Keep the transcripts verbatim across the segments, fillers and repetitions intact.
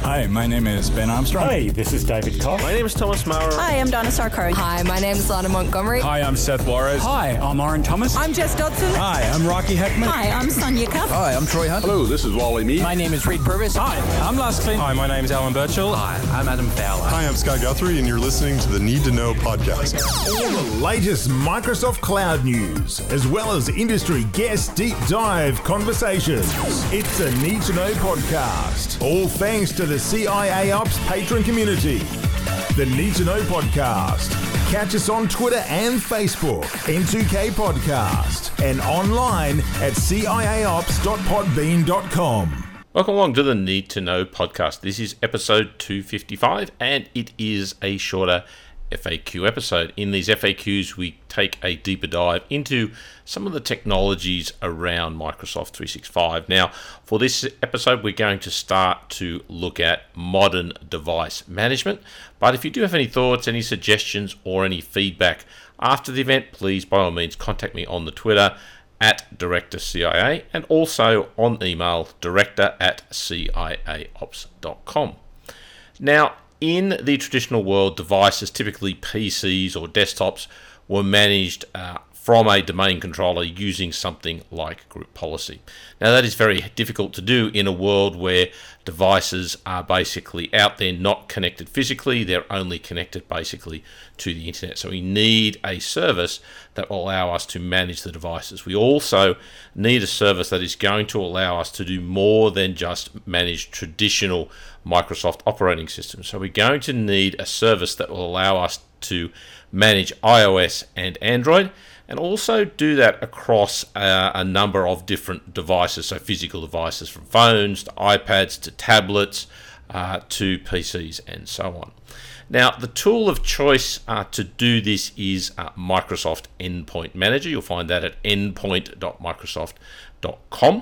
Hi, my name is Ben Armstrong. Hi, this is David Koch. My name is Thomas Maurer. Hi, I'm Donna Sarkar. Hi, my name is Lana Montgomery. Hi, I'm Seth Juarez. Hi, I'm Oren Thomas. I'm Jess Dodson. Hi, I'm Rocky Heckman. Hi, I'm Sonia Cuff. Hi, I'm Troy Hunt. Hello, this is Wally Mead. My name is Reed Purvis. Hi, I'm Lars Klint. Hi, my name is Alan Birchall. Hi, I'm Adam Fowler. Hi, I'm Scott Guthrie, and you're listening to the Need to Know podcast. All the latest Microsoft Cloud news, as well as industry guest deep dive conversations. It's a Need to Know podcast. All thanks to the C I A Ops patron community. The Need to Know podcast. Catch us on Twitter and Facebook, N two K Podcast, and online at C I A ops dot podbean dot com. Welcome along to the Need to Know podcast. This is episode two fifty-five, and it is a shorter F A Q episode. In these F A Qs, we take a deeper dive into some of the technologies around Microsoft three sixty-five. Now, for this episode, we're going to start to look at modern device management. But if you do have any thoughts, any suggestions, or any feedback after the event, please, by all means, contact me on the Twitter at Director C I A and also on email, director at C I A ops dot com. Now, in the traditional world, devices, typically P Cs or desktops, were managed uh, from a domain controller using something like group policy. Now, that is very difficult to do in a world where devices are basically out there, not connected physically. They're only connected basically to the internet. So we need a service that will allow us to manage the devices. We also need a service that is going to allow us to do more than just manage traditional Microsoft operating systems. So we're going to need a service that will allow us to manage iOS and Android, and also do that across uh, a number of different devices, so physical devices from phones to iPads to tablets uh, to P Cs and so on. Now, the tool of choice uh, to do this is uh, Microsoft Endpoint Manager. You'll find that at endpoint dot microsoft dot com.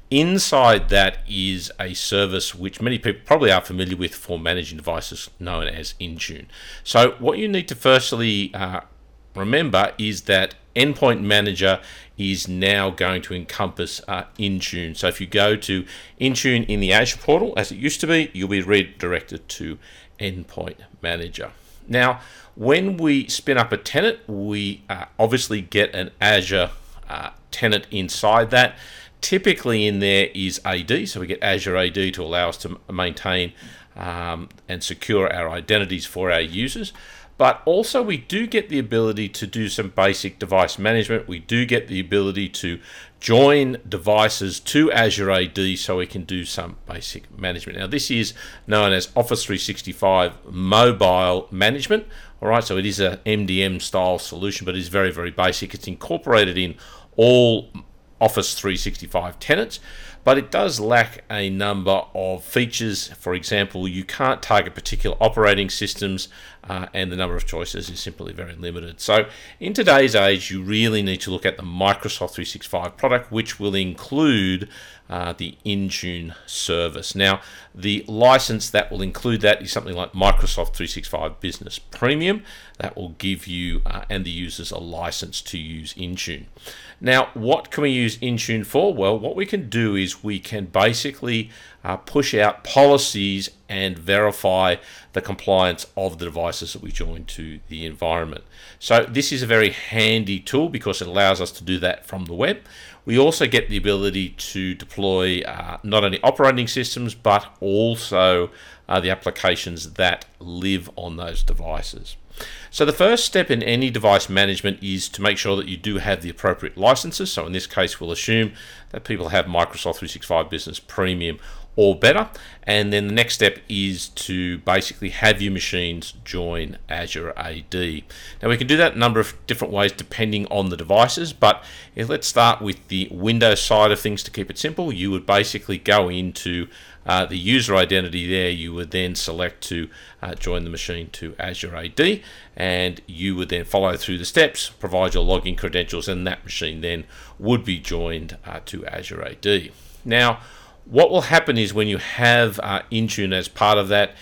Inside that is a service which many people probably are familiar with for managing devices, known as Intune. So what you need to firstly uh, remember is that Endpoint Manager is now going to encompass uh, Intune. So if you go to Intune in the Azure portal, as it used to be, you'll be redirected to Endpoint Manager. Now, when we spin up a tenant, we uh, obviously get an Azure uh, tenant inside that. Typically in there is A D, so we get Azure A D to allow us to maintain um, and secure our identities for our users. But also we do get the ability to do some basic device management. We do get the ability to join devices to Azure A D so we can do some basic management. Now, this is known as Office three sixty-five Mobile Management. All right, so it is a M D M style solution, but it is very, very basic. It's incorporated in all Office three sixty-five tenants, but it does lack a number of features. For example, you can't target particular operating systems, uh, and the number of choices is simply very limited. So in today's age, you really need to look at the Microsoft three sixty-five product, which will include uh, the Intune service. Now, the license that will include that is something like Microsoft three sixty-five Business Premium. That will give you uh, and the users a license to use Intune. Now, what can we use Intune for? Well, what we can do is we can basically uh, push out policies and verify the compliance of the devices that we join to the environment. So this is a very handy tool because it allows us to do that from the web. We also get the ability to deploy uh, not only operating systems, but also uh, the applications that live on those devices. So the first step in any device management is to make sure that you do have the appropriate licenses. So in this case, we'll assume that people have Microsoft three sixty-five Business Premium or better. And then the next step is to basically have your machines join Azure A D. Now, we can do that a number of different ways depending on the devices, but if, let's start with the Windows side of things to keep it simple. You would basically go into uh, the user identity there. You would then select to uh, join the machine to Azure A D, and you would then follow through the steps, provide your login credentials, and that machine then would be joined uh, to Azure A D. Now, what will happen is when you have uh, Intune as part of that,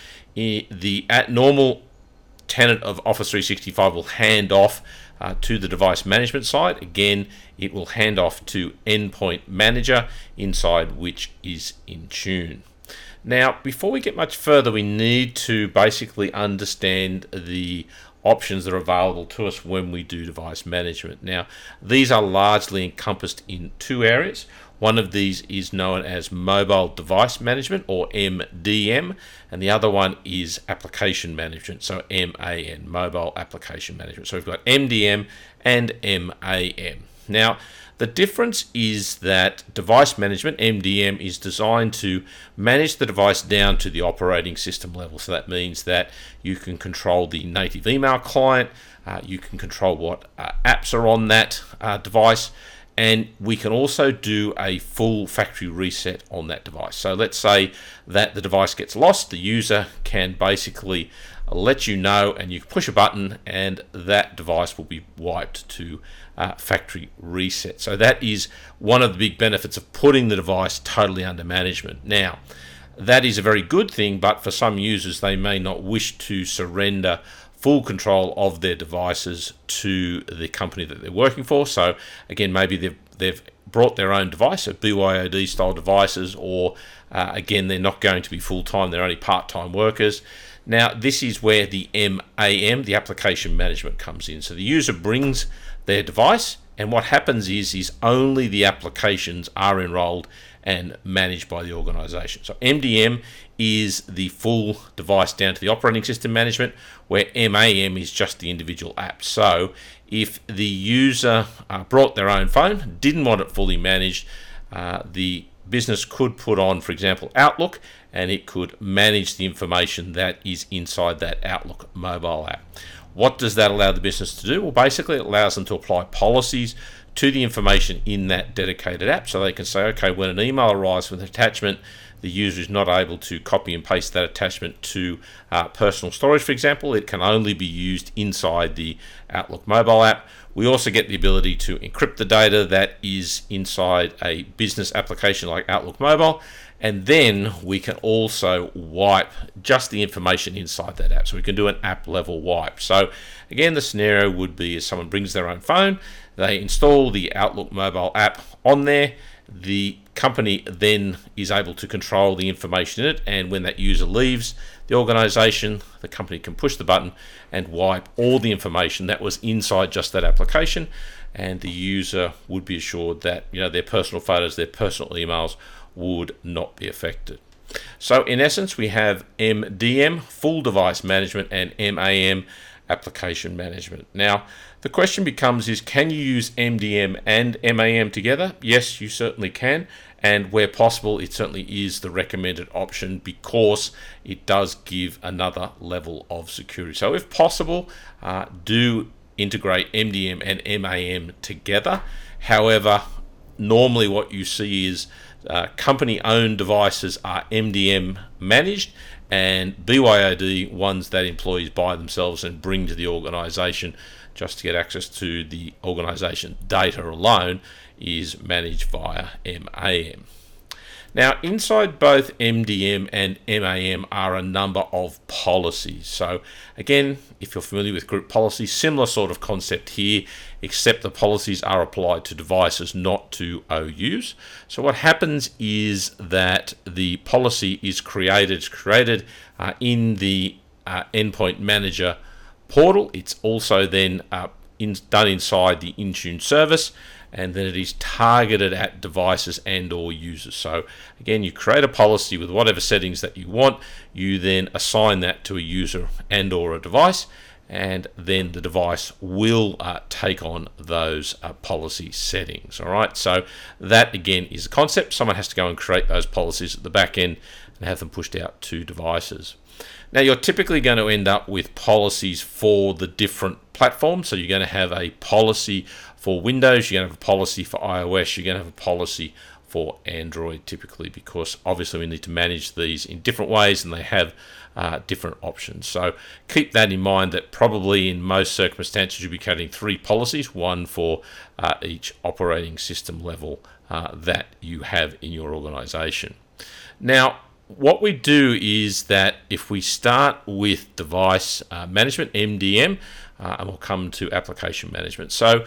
the at normal tenant of Office three sixty-five will hand off uh, to the device management side. Again, it will hand off to Endpoint Manager, inside which is Intune. Now, before we get much further, we need to basically understand the options that are available to us when we do device management. Now, these are largely encompassed in two areas. One of these is known as mobile device management, or M D M, and the other one is application management, so M A N, mobile application management. So we've got M D M and M A M. Now, the difference is that device management, M D M, is designed to manage the device down to the operating system level. So that means that you can control the native email client, uh, you can control what uh, apps are on that uh, device, and we can also do a full factory reset on that device. So let's say that the device gets lost, the user can basically let you know, and you can push a button and that device will be wiped to uh, factory reset. So that is one of the big benefits of putting the device totally under management. Now, that is a very good thing, but for some users, they may not wish to surrender full control of their devices to the company that they're working for. So again, maybe they've, they've brought their own device, so B Y O D style devices, or uh, again, they're not going to be full-time, they're only part-time workers. Now, this is where the M A M, the application management, comes in. So the user brings their device, and what happens is, is only the applications are enrolled and managed by the organization. So M D M is the full device down to the operating system management, where M A M is just the individual app. So if the user uh, brought their own phone, didn't want it fully managed, uh, the business could put on, for example, Outlook, and it could manage the information that is inside that Outlook mobile app. What does that allow the business to do? Well, basically it allows them to apply policies to the information in that dedicated app, so they can say, okay, when an email arrives with an attachment, the user is not able to copy and paste that attachment to uh, personal storage, for example. It can only be used inside the Outlook mobile app. We also get the ability to encrypt the data that is inside a business application like Outlook Mobile, and then we can also wipe just the information inside that app. So we can do an app level wipe. So again, the scenario would be if someone brings their own phone, they install the Outlook mobile app on there, the company then is able to control the information in it, and when that user leaves the organization, the company can push the button and wipe all the information that was inside just that application, and the user would be assured that, you know, their personal photos, their personal emails would not be affected. So in essence, we have M D M, full device management, and M A M, application management. Now, the question becomes is, can you use M D M and M A M together? Yes, you certainly can, and where possible, it certainly is the recommended option because it does give another level of security. So if possible, uh, do integrate M D M and M A M together. However, normally what you see is uh, company-owned devices are M D M managed, and B Y O D ones that employees buy themselves and bring to the organization just to get access to the organization data alone is managed via M A M. Now, inside both M D M and M A M are a number of policies. So again, if you're familiar with group policies, similar sort of concept here, except the policies are applied to devices, not to O Us. So what happens is that the policy is created, created uh, in the uh, Endpoint Manager portal. It's also then uh, in, done inside the Intune service, and then it is targeted at devices and or users. So again, you create a policy with whatever settings that you want, you then assign that to a user and or a device, and then the device will uh, take on those uh, policy settings. All right, so that again is a concept. Someone has to go and create those policies at the back end and have them pushed out to devices. Now, you're typically going to end up with policies for the different platforms. So you're going to have a policy for Windows, you're going to have a policy for iOS, you're going to have a policy for Android typically, because obviously we need to manage these in different ways and they have uh, different options. So keep that in mind, that probably in most circumstances you'll be creating three policies, one for uh, each operating system level uh, that you have in your organization. Now, what we do is that if we start with device uh, management, M D M, uh, and we'll come to application management. So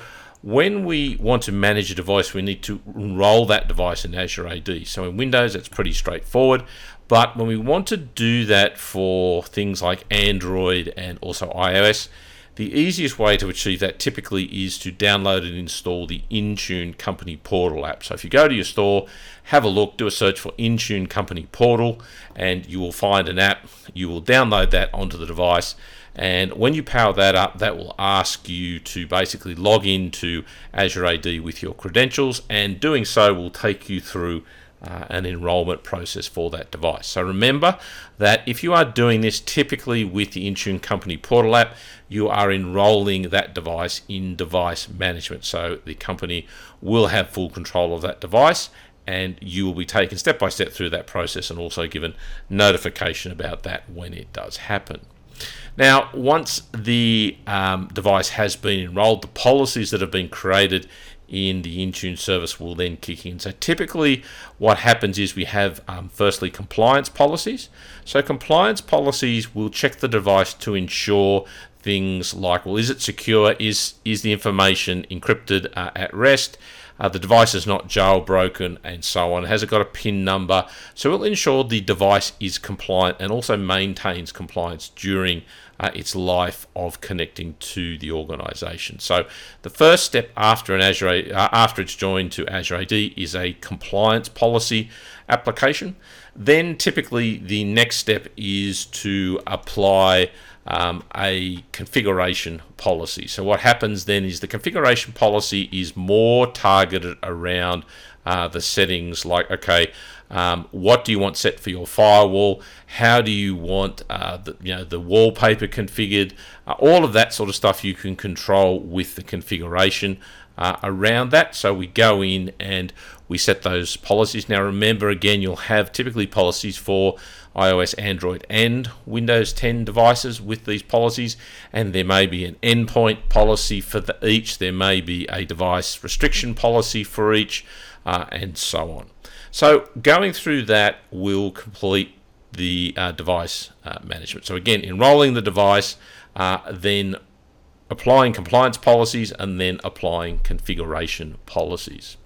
when we want to manage a device, we need to enroll that device in Azure A D. So in Windows, it's pretty straightforward. But when we want to do that for things like Android and also iOS, the easiest way to achieve that typically is to download and install the Intune Company Portal app. So if you go to your store, have a look, do a search for Intune Company Portal, and you will find an app. You will download that onto the device, and when you power that up, that will ask you to basically log into Azure A D with your credentials, and doing so will take you through Uh, an enrollment process for that device. So remember that if you are doing this typically with the Intune Company Portal app, you are enrolling that device in device management. So the company will have full control of that device, and you will be taken step by step through that process and also given notification about that when it does happen. Now, once the um, device has been enrolled, the policies that have been created in the Intune service will then kick in. So typically what happens is we have um, firstly compliance policies. So compliance policies will check the device to ensure things like, well, is it secure? Is is the information encrypted uh, at rest? Uh, the device is not jailbroken, and so on. Has it got a PIN number? So it'll ensure the device is compliant and also maintains compliance during uh, its life of connecting to the organization. So the first step after an Azure uh, after it's joined to Azure A D is a compliance policy application. Then typically the next step is to apply Um, a configuration policy. So what happens then is the configuration policy is more targeted around uh, the settings, like, okay, um, what do you want set for your firewall? How do you want uh, the, you know, the wallpaper configured? Uh, all of that sort of stuff you can control with the configuration uh, around that. So we go in and we set those policies. Now remember, again, you'll have typically policies for iOS, Android, and Windows ten devices with these policies, and there may be an endpoint policy for the, each. There may be a device restriction policy for each, uh, and so on. So going through that will complete the uh, device uh, management. So again, enrolling the device, uh, then applying compliance policies, and then applying configuration policies.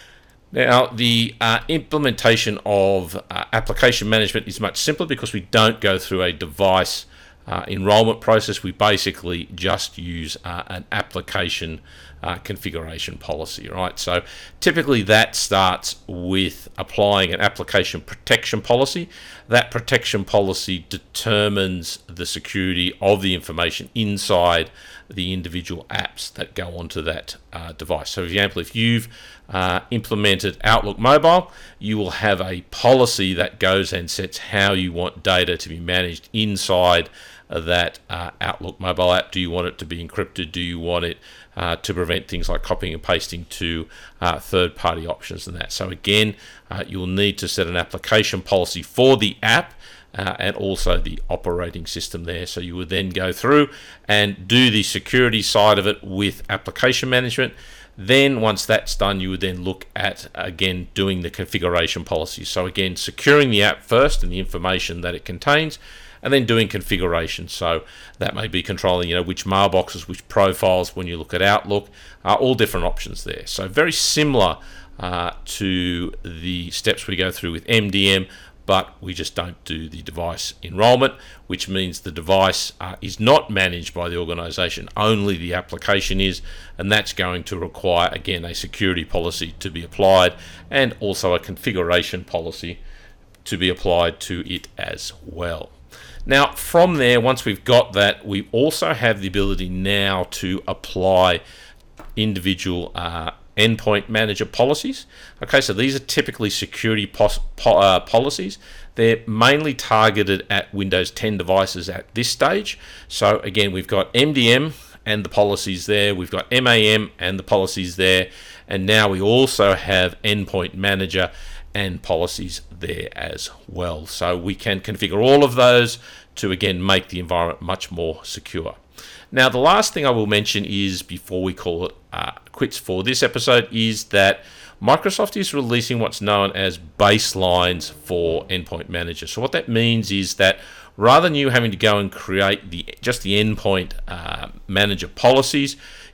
Now, the uh, implementation of uh, application management is much simpler because we don't go through a device uh, enrollment process. We basically just use uh, an application uh, configuration policy, right? So typically that starts with applying an application protection policy. That protection policy determines the security of the information inside the individual apps that go onto that uh, device. So for example, if you've uh, implemented Outlook Mobile, you will have a policy that goes and sets how you want data to be managed inside that uh, Outlook Mobile app. Do you want it to be encrypted? Do you want it uh, to prevent things like copying and pasting to uh, third-party options and that? So again, uh, you'll need to set an application policy for the app Uh, and also the operating system there. So you would then go through and do the security side of it with application management. Then once that's done, you would then look at, again, doing the configuration policy. So again, securing the app first and the information that it contains, and then doing configuration. So that may be controlling, you know, which mailboxes, which profiles when you look at Outlook, uh, all different options there. So very similar uh, to the steps we go through with M D M, but we just don't do the device enrollment, which means the device uh, is not managed by the organization, only the application is, and that's going to require, again, a security policy to be applied and also a configuration policy to be applied to it as well. Now, from there, once we've got that, we also have the ability now to apply individual uh, endpoint manager policies. Okay, so these are typically security pos po uh, policies. They're mainly targeted at Windows ten devices at this stage. So again, we've got M D M and the policies there. We've got M A M and the policies there. And now we also have endpoint manager and policies there as well. So we can configure all of those to, again, make the environment much more secure. Now, the last thing I will mention is, before we call it uh, quits for this episode, is that Microsoft is releasing what's known as baselines for Endpoint Manager. So what that means is that rather than you having to go and create the just the Endpoint uh, Manager policies,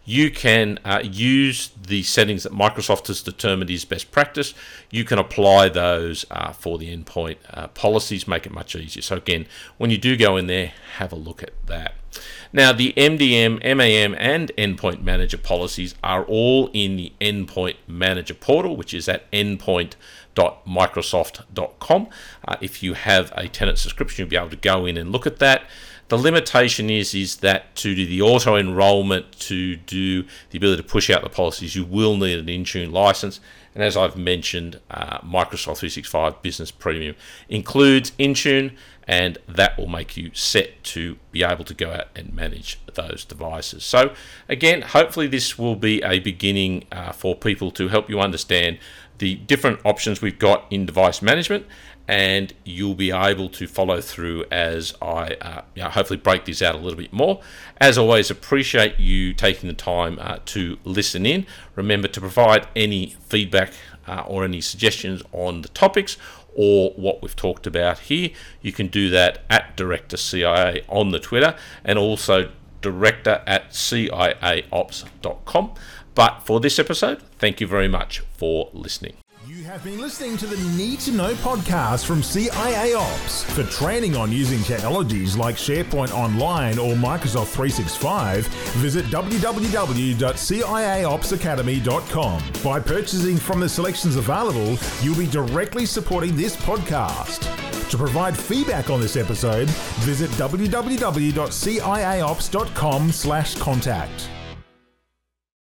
you can uh, use the settings that Microsoft has determined is best practice. You can apply those uh, for the endpoint uh, policies, make it much easier. So again, when you do go in there, have a look at that. Now, the M D M, M A M, and Endpoint Manager policies are all in the Endpoint Manager portal, which is at endpoint dot microsoft dot com. Uh, if you have a tenant subscription, you'll be able to go in and look at that. The limitation is, is that to do the auto-enrollment, to do the ability to push out the policies, you will need an Intune license. And as I've mentioned, uh, Microsoft three sixty-five Business Premium includes Intune, and that will make you set to be able to go out and manage those devices. So again, hopefully this will be a beginning uh, for people to help you understand the different options we've got in device management, and you'll be able to follow through as I uh, you know, hopefully break this out a little bit more. As always, appreciate you taking the time uh, to listen in. Remember to provide any feedback uh, or any suggestions on the topics or what we've talked about here. You can do that at Director C I A on the Twitter, and also director at C I A ops dot com. But for this episode, thank you very much for listening. You have been listening to the Need to Know podcast from C I A Ops. For training on using technologies like SharePoint Online or Microsoft three sixty-five, visit w w w dot c i a ops academy dot com. By purchasing from the selections available, you'll be directly supporting this podcast. To provide feedback on this episode, visit w w w dot c i a ops dot com slash contact.